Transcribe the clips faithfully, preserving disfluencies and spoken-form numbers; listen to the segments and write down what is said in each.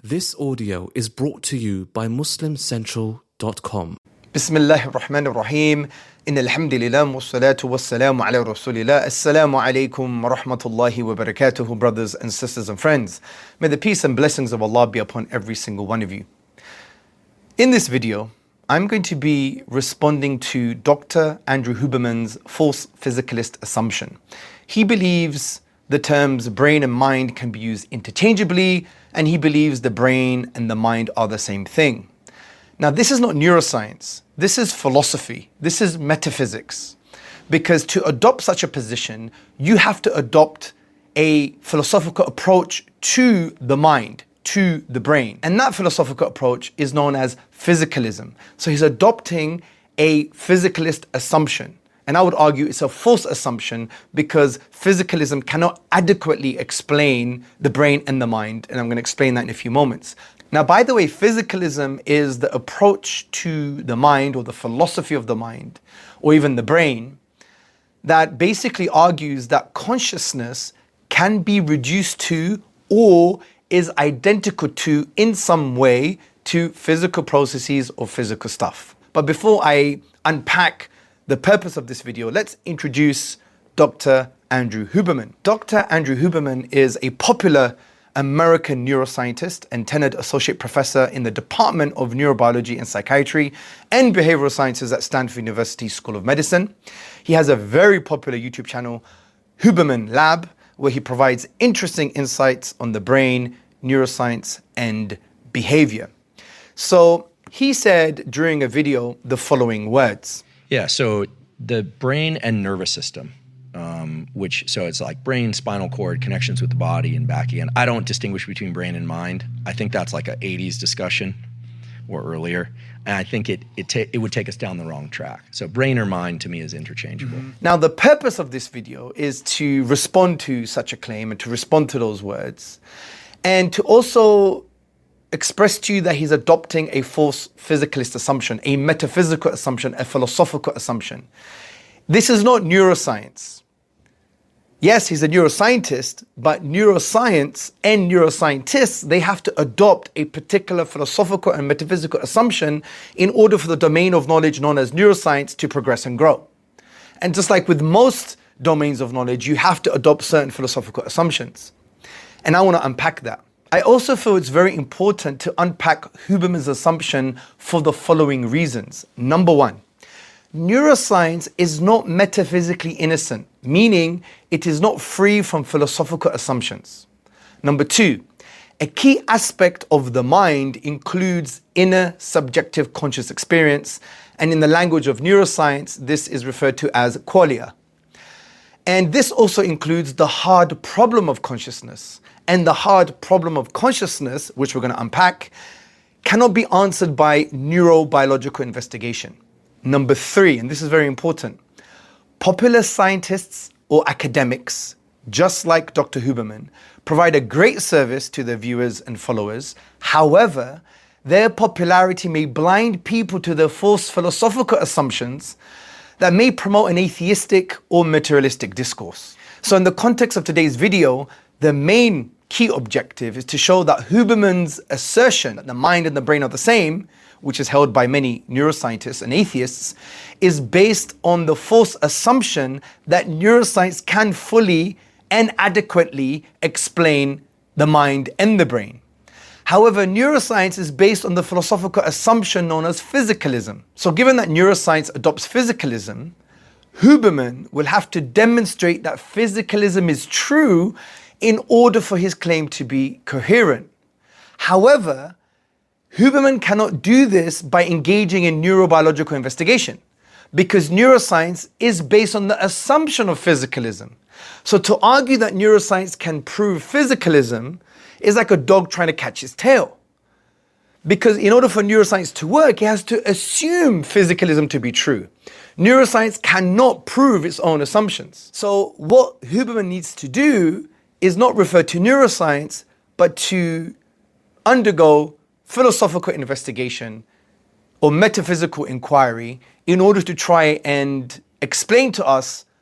This audio is brought to you by Muslim Central dot com. Bismillah ar-Rahman ar-Rahim. Inna alhamdulillah wa salatu wa salamu ala rasulillah. Assalamu alaikum wa rahmatullahi wa barakatuhu, brothers and sisters and friends. May the peace and blessings of Allah be upon every single one of you. In this video, I'm going to be responding to Doctor Andrew Huberman's false physicalist assumption. He believes the terms brain and mind can be used interchangeably, and he believes the brain and the mind are the same thing. Now, this is not neuroscience. This is philosophy. This is metaphysics. Because to adopt such a position, you have to adopt a philosophical approach to the mind, to the brain. And that philosophical approach is known as physicalism. So he's adopting a physicalist assumption. And I would argue it's a false assumption because physicalism cannot adequately explain the brain and the mind. And I'm going to explain that in a few moments. Now, by the way, physicalism is the approach to the mind or the philosophy of the mind or even the brain that basically argues that consciousness can be reduced to or is identical to in some way to physical processes or physical stuff. But before I unpack the purpose of this video, let's introduce Doctor Andrew Huberman. Doctor Andrew Huberman is a popular American neuroscientist and tenured associate professor in the Department of Neurobiology and Psychiatry and Behavioral Sciences at Stanford University School of Medicine. He has a very popular YouTube channel, Huberman Lab, where he provides interesting insights on the brain, neuroscience, and behavior. So he said during a video the following words. Yeah, so the brain and nervous system, um, which, so it's like brain, spinal cord, connections with the body and back again. I don't distinguish between brain and mind. I think that's like an eighties discussion or earlier. And I think it it, ta- it would take us down the wrong track. So brain or mind to me is interchangeable. Mm-hmm. Now, the purpose of this video is to respond to such a claim and to respond to those words and to also express to you that he's adopting a false physicalist assumption, a metaphysical assumption, a philosophical assumption. This is not neuroscience. Yes, he's a neuroscientist, but neuroscience and neuroscientists, they have to adopt a particular philosophical and metaphysical assumption in order for the domain of knowledge known as neuroscience to progress and grow. And just like with most domains of knowledge, you have to adopt certain philosophical assumptions. And I want to unpack that. I also feel it's very important to unpack Huberman's assumption for the following reasons. Number one, neuroscience is not metaphysically innocent, meaning it is not free from philosophical assumptions. Number two, a key aspect of the mind includes inner subjective conscious experience, and in the language of neuroscience, this is referred to as qualia. And this also includes the hard problem of consciousness. And the hard problem of consciousness, which we're going to unpack, cannot be answered by neurobiological investigation. Number three, and this is very important, popular scientists or academics, just like Doctor Huberman, provide a great service to their viewers and followers. However, their popularity may blind people to their false philosophical assumptions that may promote an atheistic or materialistic discourse. So in the context of today's video, the main key objective is to show that Huberman's assertion that the mind and the brain are the same, which is held by many neuroscientists and atheists, is based on the false assumption that neuroscience can fully and adequately explain the mind and the brain. However, neuroscience is based on the philosophical assumption known as physicalism. So given that neuroscience adopts physicalism, Huberman will have to demonstrate that physicalism is true in order for his claim to be coherent. However, Huberman cannot do this by engaging in neurobiological investigation because neuroscience is based on the assumption of physicalism. So to argue that neuroscience can prove physicalism is like a dog trying to catch his tail. Because in order for neuroscience to work, it has to assume physicalism to be true. Neuroscience cannot prove its own assumptions. So what Huberman needs to do is not refer to neuroscience, but to undergo philosophical investigation or metaphysical inquiry in order to try and explain to us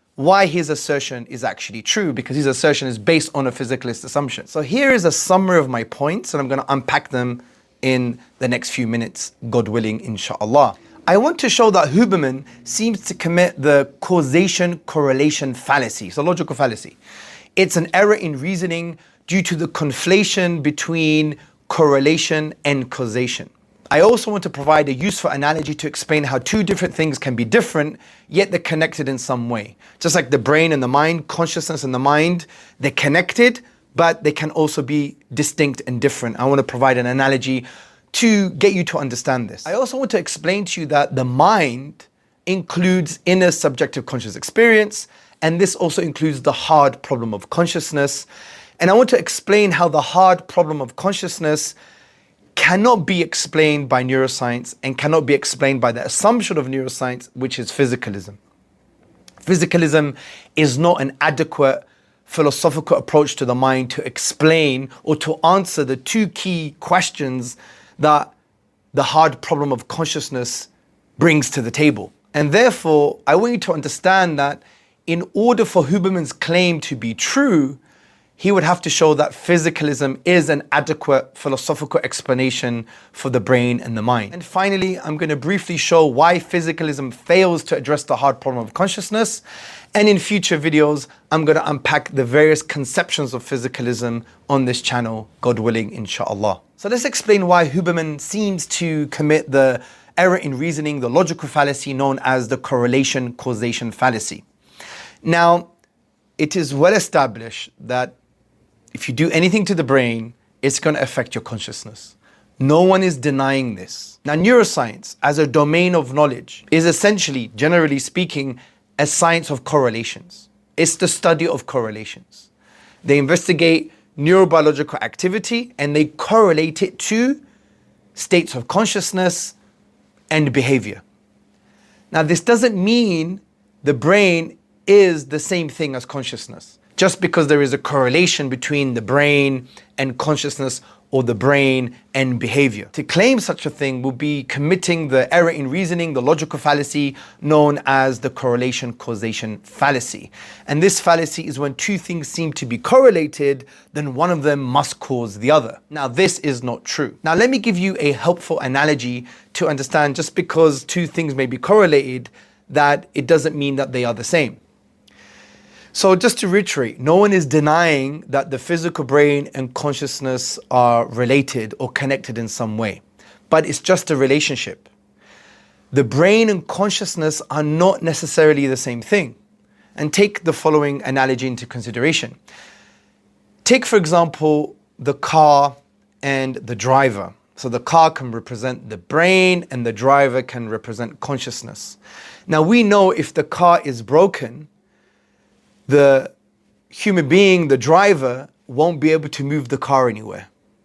why his assertion is actually true, because his assertion is based on a physicalist assumption. So here is a summary of my points, and I'm going to unpack them in the next few minutes, God willing, inshallah. I want to show that Huberman seems to commit the causation-correlation fallacy. It's a logical fallacy. It's an error in reasoning due to the conflation between correlation and causation. I also want to provide a useful analogy to explain how two different things can be different, yet they're connected in some way. Just like the brain and the mind, consciousness and the mind, they're connected, but they can also be distinct and different. I want to provide an analogy to get you to understand this. I also want to explain to you that the mind includes inner subjective conscious experience, and this also includes the hard problem of consciousness. And I want to explain how the hard problem of consciousness cannot be explained by neuroscience and cannot be explained by the assumption of neuroscience, which is physicalism. Physicalism is not an adequate philosophical approach to the mind to explain or to answer the two key questions that the hard problem of consciousness brings to the table. And therefore, I want you to understand that in order for Huberman's claim to be true, he would have to show that physicalism is an adequate philosophical explanation for the brain and the mind. And finally, I'm going to briefly show why physicalism fails to address the hard problem of consciousness. And in future videos, I'm going to unpack the various conceptions of physicalism on this channel, God willing, inshallah. So let's explain why Huberman seems to commit the error in reasoning, the logical fallacy known as the correlation-causation fallacy. Now, it is well established that if you do anything to the brain, it's going to affect your consciousness. No one is denying this. Now, neuroscience, as a domain of knowledge, is essentially, generally speaking, a science of correlations. It's the study of correlations. They investigate neurobiological activity and they correlate it to states of consciousness and behavior. Now, this doesn't mean the brain is the same thing as consciousness. Just because there is a correlation between the brain and consciousness or the brain and behavior. To claim such a thing will be committing the error in reasoning, the logical fallacy known as the correlation-causation fallacy. And this fallacy is when two things seem to be correlated, then one of them must cause the other. Now, this is not true. Now, let me give you a helpful analogy to understand just because two things may be correlated, that it doesn't mean that they are the same. So just to reiterate, no one is denying that the physical brain and consciousness are related or connected in some way, but it's just a relationship. The brain and consciousness are not necessarily the same thing. And take the following analogy into consideration. Take, for example, the car and the driver. So the car can represent the brain and the driver can represent consciousness. Now we know if the car is broken, the human being, the driver, won't be able to move the car anywhere.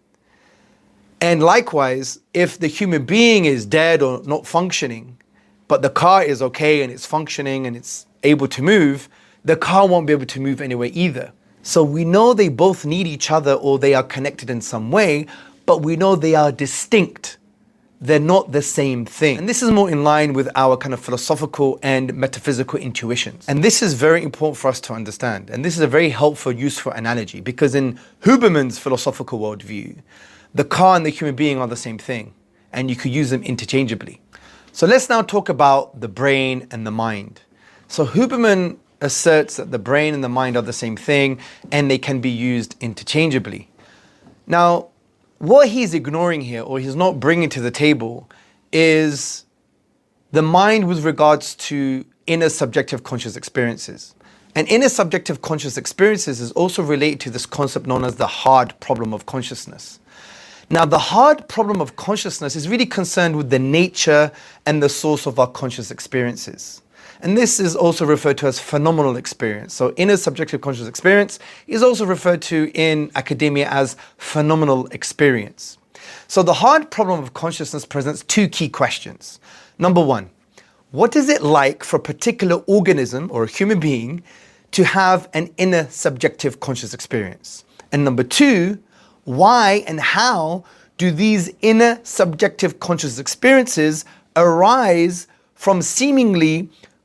And likewise, if the human being is dead or not functioning, but the car is okay and it's functioning and it's able to move, the car won't be able to move anywhere either. So we know they both need each other or they are connected in some way, but we know they are distinct. They're not the same thing. And this is more in line with our kind of philosophical and metaphysical intuitions. And this is very important for us to understand. And this is a very helpful, useful analogy because in Huberman's philosophical worldview, the car and the human being are the same thing and you could use them interchangeably. So let's now talk about the brain and the mind. So Huberman asserts that the brain and the mind are the same thing and they can be used interchangeably. Now, what he's ignoring here, or he's not bringing to the table, is the mind with regards to inner subjective conscious experiences. And inner subjective conscious experiences is also related to this concept known as the hard problem of consciousness. Now, the hard problem of consciousness is really concerned with the nature and the source of our conscious experiences. And this is also referred to as phenomenal experience. So inner subjective conscious experience is also referred to in academia as phenomenal experience. So the hard problem of consciousness presents two key questions. Number one, what is it like for a particular organism or a human being to have an inner subjective conscious experience? And number two, why and how do these inner subjective conscious experiences arise from seemingly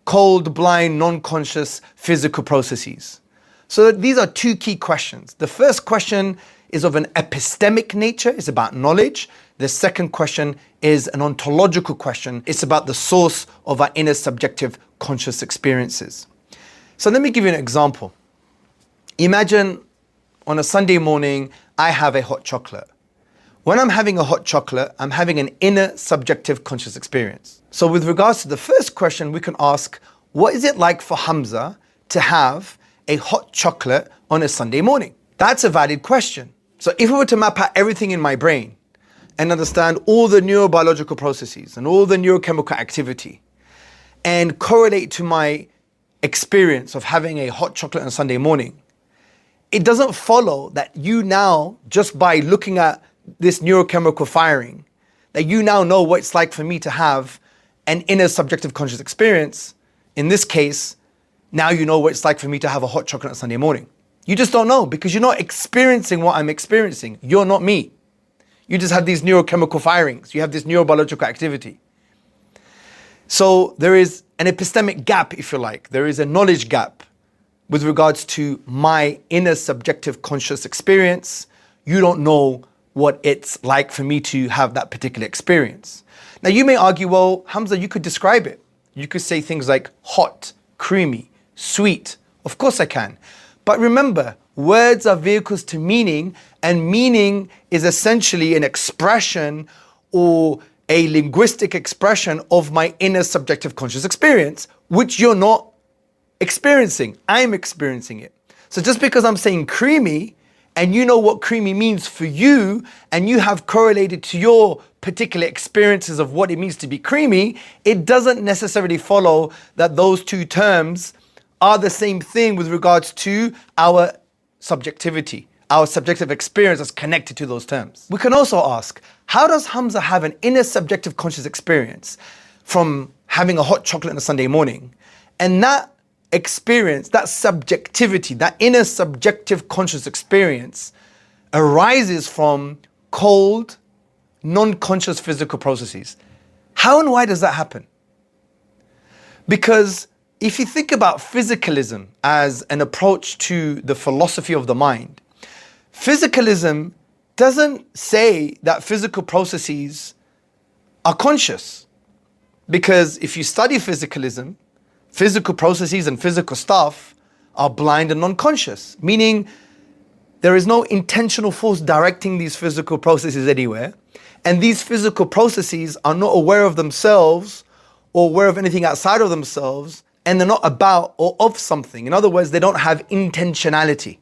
cold, blind, non-conscious physical processes? So these are two key questions. The first question is of an epistemic nature, it's about knowledge. The second question is an ontological question. It's about the source of our inner subjective conscious experiences. So let me give you an example. Imagine on a Sunday morning, I have a hot chocolate. When I'm having a hot chocolate, I'm having an inner subjective conscious experience. So with regards to the first question, we can ask, what is it like for Hamza to have a hot chocolate on a Sunday morning? That's a valid question. So if we were to map out everything in my brain and understand all the neurobiological processes and all the neurochemical activity and correlate to my experience of having a hot chocolate on a Sunday morning, it doesn't follow that you now, just by looking at this neurochemical firing, that you now know what it's like for me to have an inner subjective conscious experience. In this case, now you know what it's like for me to have a hot chocolate on Sunday morning. You just don't know because you're not experiencing what I'm experiencing. You're not me. You just have these neurochemical firings. You have this neurobiological activity. So there is an epistemic gap, if you like. There is a knowledge gap with regards to my inner subjective conscious experience. You don't know what it's like for me to have that particular experience. Now you may argue, well, Hamza, you could describe it. You could say things like hot, creamy, sweet. Of course I can. But remember, words are vehicles to meaning, and meaning is essentially an expression or a linguistic expression of my inner subjective conscious experience, which you're not experiencing. I'm experiencing it. So just because I'm saying creamy, and you know what creamy means for you, and you have correlated to your particular experiences of what it means to be creamy, it doesn't necessarily follow that those two terms are the same thing with regards to our subjectivity, our subjective experience that's connected to those terms. We can also ask, how does Hamza have an inner subjective conscious experience from having a hot chocolate on a Sunday morning? And that experience, that subjectivity, that inner subjective conscious experience arises from cold, non-conscious physical processes. How and why does that happen? Because if you think about physicalism as an approach to the philosophy of the mind, physicalism doesn't say that physical processes are conscious. Because if you study physicalism, physical processes and physical stuff are blind and non-conscious, meaning there is no intentional force directing these physical processes anywhere. And these physical processes are not aware of themselves or aware of anything outside of themselves, and they're not about or of something. In other words, they don't have intentionality.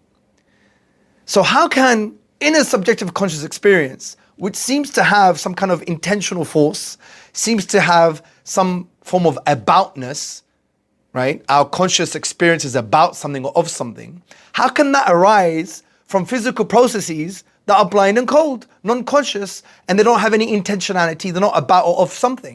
So how can inner subjective conscious experience, which seems to have some kind of intentional force, seems to have some form of aboutness, right? Our conscious experience is about something or of something. How can that arise from physical processes that are blind and cold, non-conscious, and they don't have any intentionality, they're not about or of something?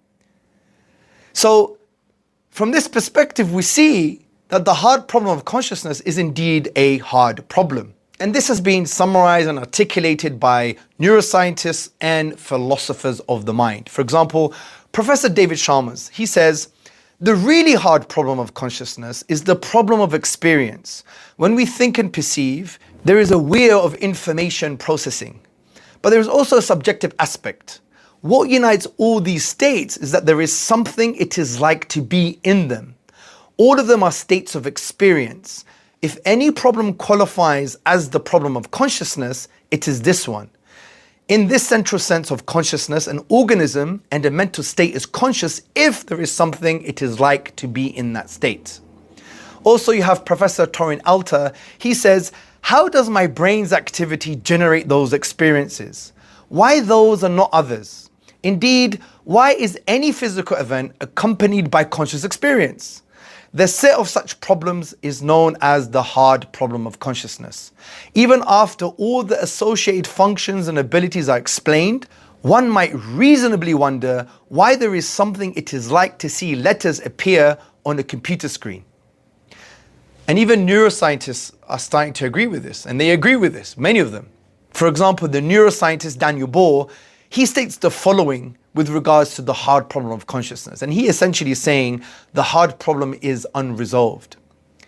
So from this perspective, we see that the hard problem of consciousness is indeed a hard problem. And this has been summarized and articulated by neuroscientists and philosophers of the mind. For example, Professor David Chalmers, he says, the really hard problem of consciousness is the problem of experience. When we think and perceive, there is a wheel of information processing. But there is also a subjective aspect. What unites all these states is that there is something it is like to be in them. All of them are states of experience. If any problem qualifies as the problem of consciousness, it is this one. In this central sense of consciousness, an organism and a mental state is conscious if there is something it is like to be in that state. Also, you have Professor Torin Alter. He says, how does my brain's activity generate those experiences? Why those and not others? Indeed, why is any physical event accompanied by conscious experience? The set of such problems is known as the hard problem of consciousness. Even after all the associated functions and abilities are explained, one might reasonably wonder why there is something it is like to see letters appear on a computer screen. And even neuroscientists are starting to agree with this, and they agree with this, many of them. For example, the neuroscientist Daniel Bohr, he states the following with regards to the hard problem of consciousness. And he essentially is saying the hard problem is unresolved.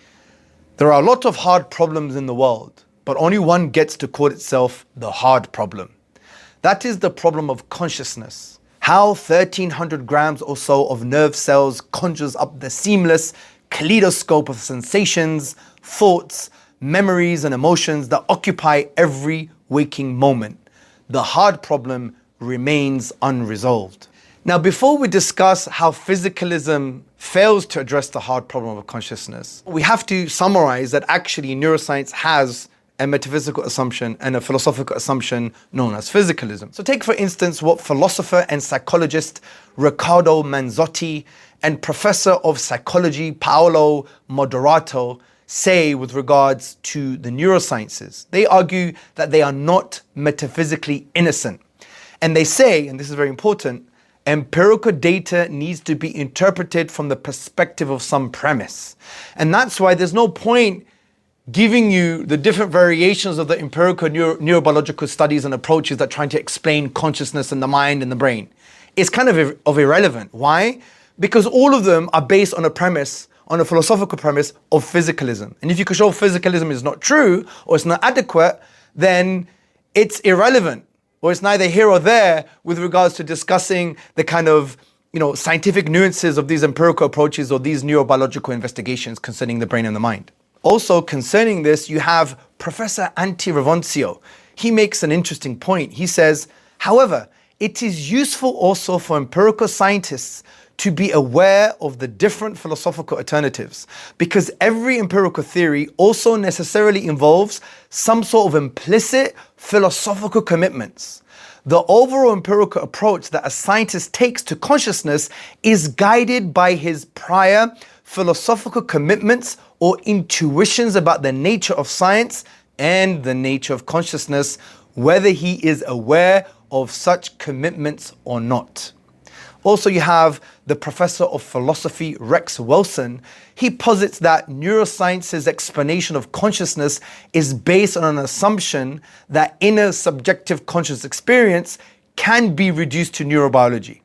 There are a lot of hard problems in the world, but only one gets to call itself the hard problem. That is the problem of consciousness. How thirteen hundred grams or so of nerve cells conjures up the seamless kaleidoscope of sensations, thoughts, memories, and emotions that occupy every waking moment. The hard problem remains unresolved. Now, before we discuss how physicalism fails to address the hard problem of consciousness, we have to summarize that actually neuroscience has a metaphysical assumption and a philosophical assumption known as physicalism. So take, for instance, what philosopher and psychologist Riccardo Manzotti and professor of psychology Paolo Moderato say with regards to the neurosciences. They argue that they are not metaphysically innocent. And they say, and this is very important, empirical data needs to be interpreted from the perspective of some premise. And that's why there's no point giving you the different variations of the empirical neuro neurobiological studies and approaches that trying to explain consciousness and the mind and the brain. It's kind of, of irrelevant. Why? Because all of them are based on a premise, on a philosophical premise of physicalism. And if you can show physicalism is not true or it's not adequate, then it's irrelevant, or it's neither here or there with regards to discussing the kind of, you know, scientific nuances of these empirical approaches or these neurobiological investigations concerning the brain and the mind. Also, concerning this, you have Professor Antti Revontzio. He makes an interesting point. He says, however, it is useful also for empirical scientists to be aware of the different philosophical alternatives, because every empirical theory also necessarily involves some sort of implicit philosophical commitments. The overall empirical approach that a scientist takes to consciousness is guided by his prior philosophical commitments or intuitions about the nature of science and the nature of consciousness, whether he is aware of such commitments or not. Also, you have the professor of philosophy, Rex Wilson. He posits that neuroscience's explanation of consciousness is based on an assumption that inner subjective conscious experience can be reduced to neurobiology.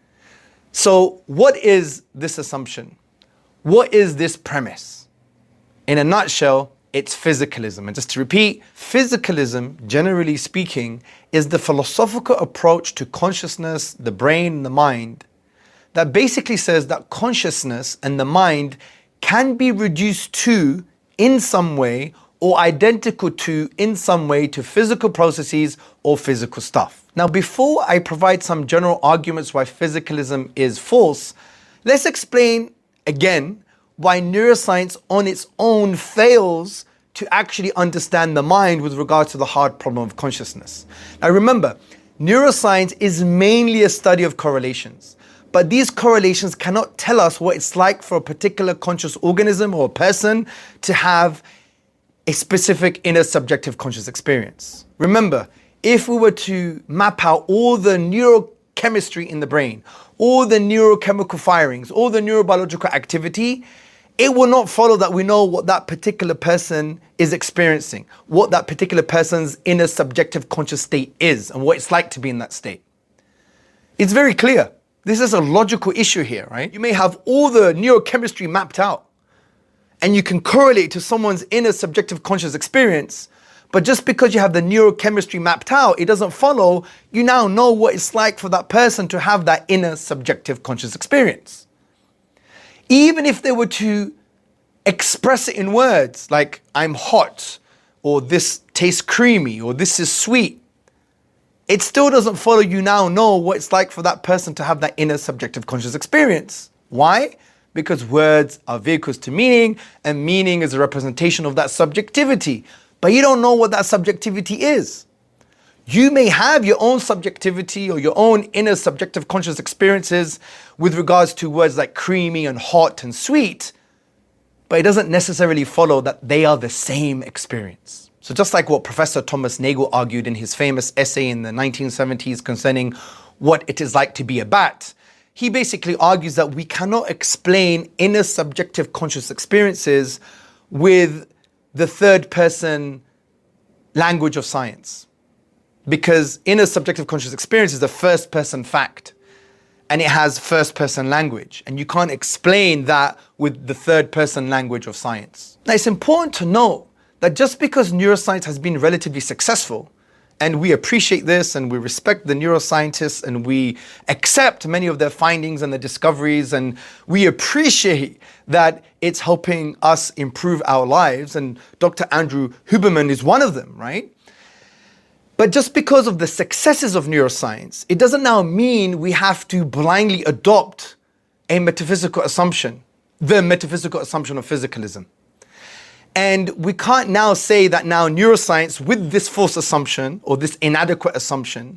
So what is this assumption? What is this premise? In a nutshell, it's physicalism. And just to repeat, physicalism, generally speaking, is the philosophical approach to consciousness, the brain, and the mind that basically says that consciousness and the mind can be reduced to, in some way, or identical to, in some way, to physical processes or physical stuff. Now, before I provide some general arguments why physicalism is false, let's explain again why neuroscience on its own fails to actually understand the mind with regard to the hard problem of consciousness. Now remember, neuroscience is mainly a study of correlations, but these correlations cannot tell us what it's like for a particular conscious organism or a person to have a specific inner subjective conscious experience. Remember, if we were to map out all the neurochemistry in the brain, all the neurochemical firings, all the neurobiological activity, it will not follow that we know what that particular person is experiencing, what that particular person's inner subjective conscious state is, and what it's like to be in that state. It's very clear. This is a logical issue here, right? You may have all the neurochemistry mapped out, and you can correlate to someone's inner subjective conscious experience, but just because you have the neurochemistry mapped out, it doesn't follow you now know what it's like for that person to have that inner subjective conscious experience. Even if they were to express it in words like I'm hot, or this tastes creamy, or this is sweet, it still doesn't follow you now know what it's like for that person to have that inner subjective conscious experience. Why? Because words are vehicles to meaning, and meaning is a representation of that subjectivity. But you don't know what that subjectivity is. You may have your own subjectivity or your own inner subjective conscious experiences with regards to words like creamy and hot and sweet, but it doesn't necessarily follow that they are the same experience. So just like what Professor Thomas Nagel argued in his famous essay in the nineteen seventies concerning what it is like to be a bat, he basically argues that we cannot explain inner subjective conscious experiences with the third person language of science. Because inner subjective conscious experience is a first person fact. and it has first-person language. And you can't explain that with the third-person language of science. Now, it's important to note that just because neuroscience has been relatively successful, and we appreciate this and we respect the neuroscientists and we accept many of their findings and their discoveries, and we appreciate that it's helping us improve our lives, and Doctor Andrew Huberman is one of them, right? But just because of the successes of neuroscience, it doesn't now mean we have to blindly adopt a metaphysical assumption, the metaphysical assumption of physicalism. And we can't now say that now neuroscience with this false assumption or this inadequate assumption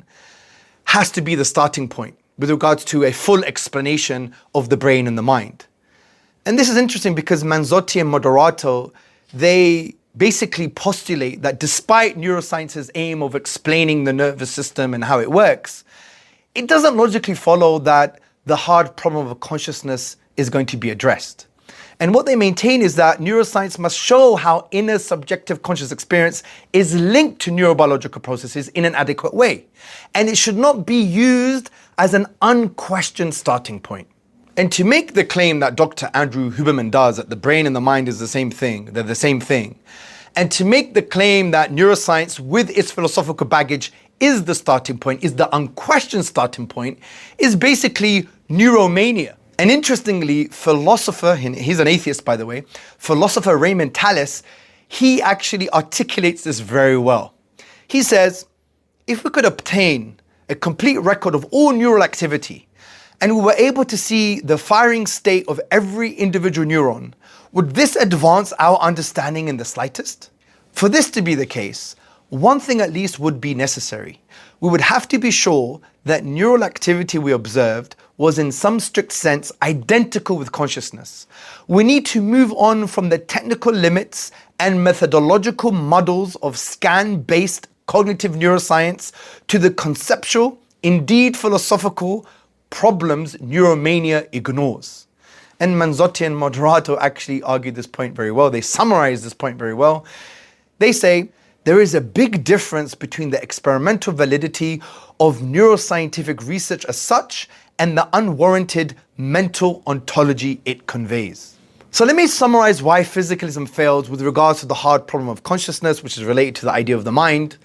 has to be the starting point with regards to a full explanation of the brain and the mind. And this is interesting because Manzotti and Moderato, they basically postulate that despite neuroscience's aim of explaining the nervous system and how it works, it doesn't logically follow that the hard problem of consciousness is going to be addressed. And what they maintain is that neuroscience must show how inner subjective conscious experience is linked to neurobiological processes in an adequate way. And it should not be used as an unquestioned starting point. And to make the claim that Doctor Andrew Huberman does, that the brain and the mind is the same thing, they're the same thing, and to make the claim that neuroscience with its philosophical baggage is the starting point, is the unquestioned starting point, is basically neuromania. And interestingly, philosopher, he's an atheist by the way, philosopher Raymond Tallis, he actually articulates this very well. He says, if we could obtain a complete record of all neural activity, and we were able to see the firing state of every individual neuron, would this advance our understanding in the slightest? For this to be the case, one thing at least would be necessary. We would have to be sure that neural activity we observed was in some strict sense identical with consciousness. We need to move on from the technical limits and methodological muddles of scan-based cognitive neuroscience to the conceptual, indeed philosophical, problems neuromania ignores. And Manzotti and Moderato actually argue this point very well. They summarize this point very well. They say, there is a big difference between the experimental validity of neuroscientific research as such and the unwarranted mental ontology it conveys. So let me summarize why physicalism fails with regards to the hard problem of consciousness, which is related to the idea of the mind.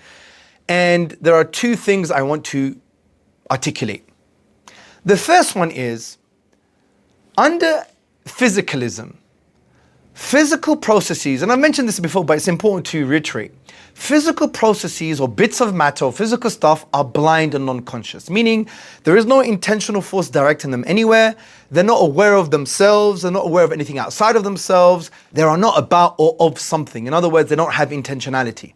And there are two things I want to articulate. The first one is, under physicalism, physical processes, and I've mentioned this before, but it's important to reiterate, physical processes or bits of matter or physical stuff are blind and non-conscious, meaning there is no intentional force directing them anywhere. They're not aware of themselves. They're not aware of anything outside of themselves. They are not about or of something. In other words, they don't have intentionality.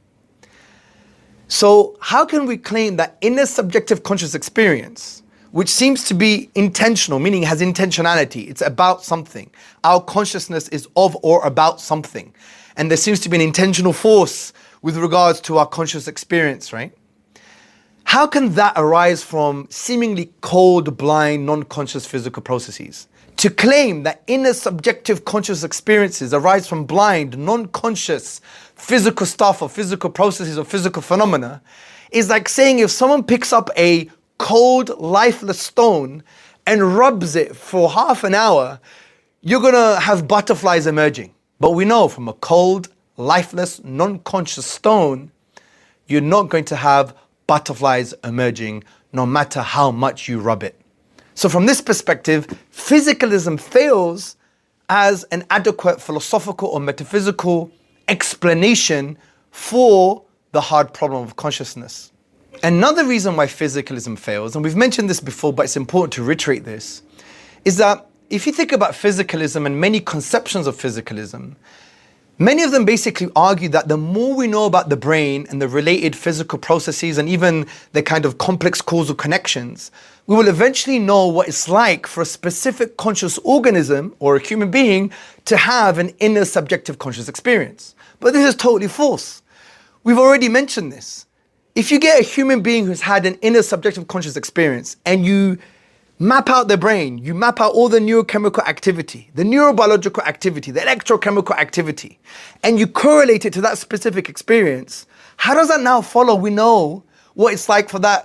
So how can we claim that inner subjective conscious experience, which seems to be intentional, meaning it has intentionality, it's about something. Our consciousness is of or about something. And there seems to be an intentional force with regards to our conscious experience, right? How can that arise from seemingly cold, blind, non-conscious physical processes? To claim that inner subjective conscious experiences arise from blind, non-conscious physical stuff or physical processes or physical phenomena is like saying if someone picks up a cold, lifeless stone and rubs it for half an hour, you're gonna have butterflies emerging. But we know from a cold, lifeless, non-conscious stone, you're not going to have butterflies emerging no matter how much you rub it. So from this perspective, physicalism fails as an adequate philosophical or metaphysical explanation for the hard problem of consciousness. Another reason why physicalism fails, and we've mentioned this before, but it's important to reiterate this, is that if you think about physicalism and many conceptions of physicalism, many of them basically argue that the more we know about the brain and the related physical processes and even the kind of complex causal connections, we will eventually know what it's like for a specific conscious organism or a human being to have an inner subjective conscious experience. But this is totally false. We've already mentioned this. If you get a human being who's had an inner subjective conscious experience and you map out their brain, you map out all the neurochemical activity, the neurobiological activity, the electrochemical activity, and you correlate it to that specific experience, how does that now follow we know what it's like for that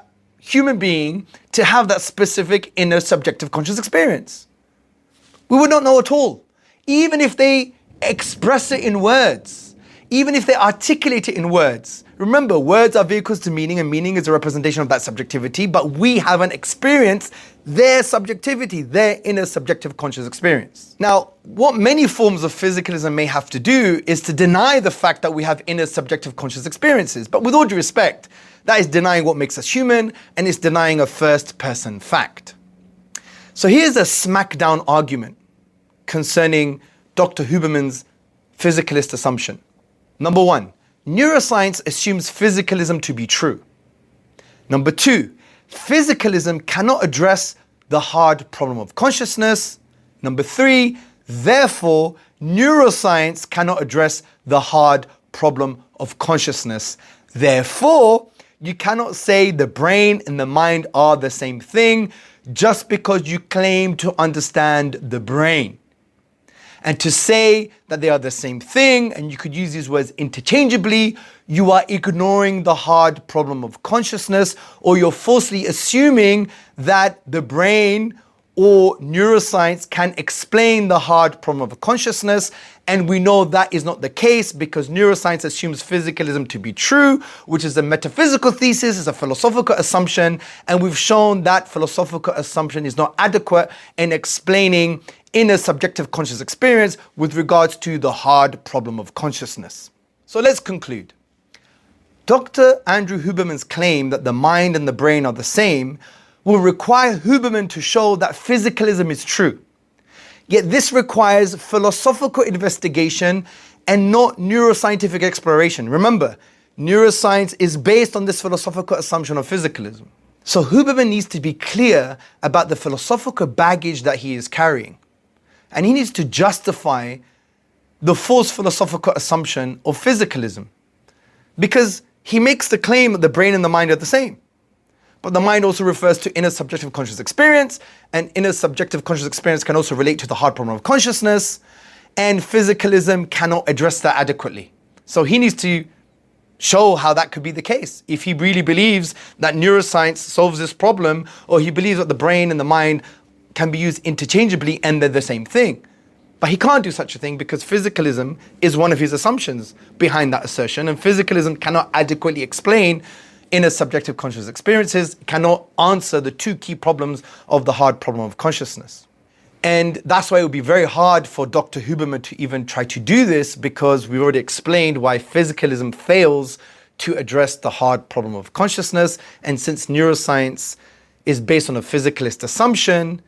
human being to have that specific inner subjective conscious experience? We would not know at all. Even if they express it in words, even if they articulate it in words. Remember, words are vehicles to meaning, and meaning is a representation of that subjectivity, but we haven't experienced their subjectivity, their inner subjective conscious experience. Now, what many forms of physicalism may have to do is to deny the fact that we have inner subjective conscious experiences. But with all due respect, that is denying what makes us human, and it's denying a first-person fact. So here's a smackdown argument concerning Doctor Huberman's physicalist assumption. Number one, neuroscience assumes physicalism to be true. Number two, physicalism cannot address the hard problem of consciousness. Number three, therefore, neuroscience cannot address the hard problem of consciousness. Therefore, you cannot say the brain and the mind are the same thing just because you claim to understand the brain. And to say that they are the same thing, and you could use these words interchangeably, you are ignoring the hard problem of consciousness, or you're falsely assuming that the brain or neuroscience can explain the hard problem of consciousness. And we know that is not the case because neuroscience assumes physicalism to be true, which is a metaphysical thesis, is a philosophical assumption. And we've shown that philosophical assumption is not adequate in explaining inner subjective conscious experience with regards to the hard problem of consciousness. So let's conclude. Doctor Andrew Huberman's claim that the mind and the brain are the same will require Huberman to show that physicalism is true. Yet this requires philosophical investigation and not neuroscientific exploration. Remember, neuroscience is based on this philosophical assumption of physicalism. So Huberman needs to be clear about the philosophical baggage that he is carrying. And he needs to justify the false philosophical assumption of physicalism. Because he makes the claim that the brain and the mind are the same. But the mind also refers to inner subjective conscious experience, and inner subjective conscious experience can also relate to the hard problem of consciousness, and physicalism cannot address that adequately. So he needs to show how that could be the case. If he really believes that neuroscience solves this problem, or he believes that the brain and the mind can be used interchangeably and they're the same thing. But he can't do such a thing because physicalism is one of his assumptions behind that assertion, and physicalism cannot adequately explain inner subjective conscious experiences, cannot answer the two key problems of the hard problem of consciousness. And that's why it would be very hard for Doctor Huberman to even try to do this, because we've already explained why physicalism fails to address the hard problem of consciousness. And since neuroscience is based on a physicalist assumption,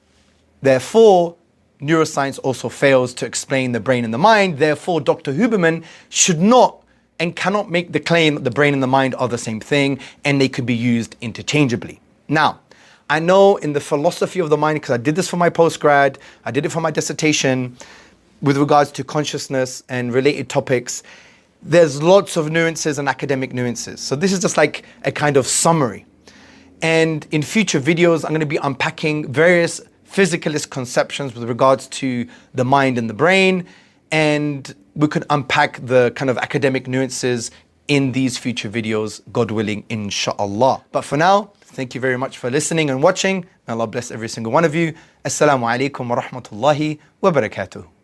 therefore, neuroscience also fails to explain the brain and the mind. Therefore, Doctor Huberman should not and cannot make the claim that the brain and the mind are the same thing and they could be used interchangeably. Now, I know in the philosophy of the mind, because I did this for my postgrad, I did it for my dissertation, with regards to consciousness and related topics, there's lots of nuances and academic nuances. So this is just like a kind of summary. And in future videos, I'm going to be unpacking various physicalist conceptions with regards to the mind and the brain, and we could unpack the kind of academic nuances in these future videos, God willing, inshallah. But for now, thank you very much for listening and watching. May Allah bless every single one of you. Assalamu alaikum wa rahmatullahi wa barakatuh.